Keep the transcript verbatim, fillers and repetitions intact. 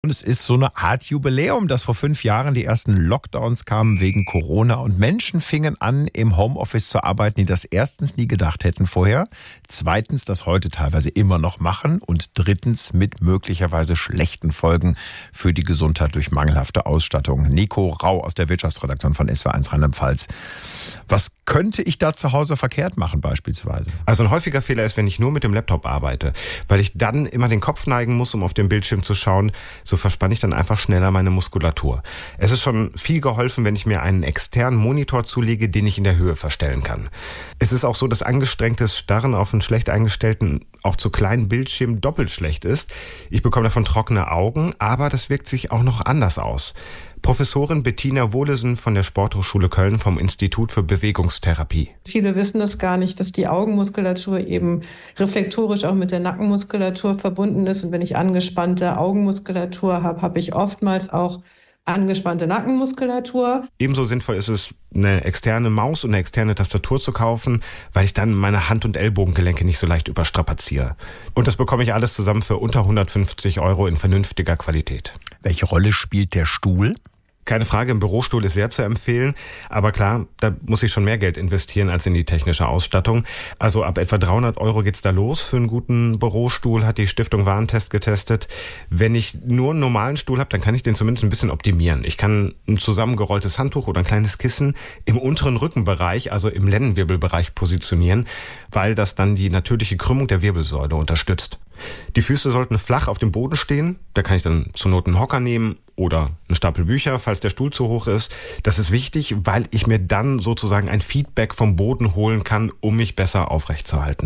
Und es ist so eine Art Jubiläum, dass vor fünf Jahren die ersten Lockdowns kamen wegen Corona und Menschen fingen an, im Homeoffice zu arbeiten, die das erstens nie gedacht hätten vorher, zweitens das heute teilweise immer noch machen und drittens mit möglicherweise schlechten Folgen für die Gesundheit durch mangelhafte Ausstattung. Nico Rau aus der Wirtschaftsredaktion von S W R eins Rheinland-Pfalz. Was könnte ich da zu Hause verkehrt machen beispielsweise? Also ein häufiger Fehler ist, wenn ich nur mit dem Laptop arbeite, weil ich dann immer den Kopf neigen muss, um auf den Bildschirm zu schauen. So verspanne ich dann einfach schneller meine Muskulatur. Es ist schon viel geholfen, wenn ich mir einen externen Monitor zulege, den ich in der Höhe verstellen kann. Es ist auch so, dass angestrengtes Starren auf einen schlecht eingestellten, auch zu kleinen Bildschirm doppelt schlecht ist. Ich bekomme davon trockene Augen, aber das wirkt sich auch noch anders aus. Professorin Bettina Wohlesen von der Sporthochschule Köln vom Institut für Bewegungstherapie. Viele wissen das gar nicht, dass die Augenmuskulatur eben reflektorisch auch mit der Nackenmuskulatur verbunden ist. Und wenn ich angespannte Augenmuskulatur habe, habe ich oftmals auch angespannte Nackenmuskulatur. Ebenso sinnvoll ist es, eine externe Maus und eine externe Tastatur zu kaufen, weil ich dann meine Hand- und Ellbogengelenke nicht so leicht überstrapaziere. Und das bekomme ich alles zusammen für unter hundertfünfzig Euro in vernünftiger Qualität. Welche Rolle spielt der Stuhl? Keine Frage, ein Bürostuhl ist sehr zu empfehlen, aber klar, da muss ich schon mehr Geld investieren als in die technische Ausstattung. Also ab etwa dreihundert Euro geht's da los für einen guten Bürostuhl, hat die Stiftung Warentest getestet. Wenn ich nur einen normalen Stuhl habe, dann kann ich den zumindest ein bisschen optimieren. Ich kann ein zusammengerolltes Handtuch oder ein kleines Kissen im unteren Rückenbereich, also im Lendenwirbelbereich positionieren, weil das dann die natürliche Krümmung der Wirbelsäule unterstützt. Die Füße sollten flach auf dem Boden stehen. Da kann ich dann zur Not einen Hocker nehmen oder einen Stapel Bücher, falls der Stuhl zu hoch ist. Das ist wichtig, weil ich mir dann sozusagen ein Feedback vom Boden holen kann, um mich besser aufrecht zu halten.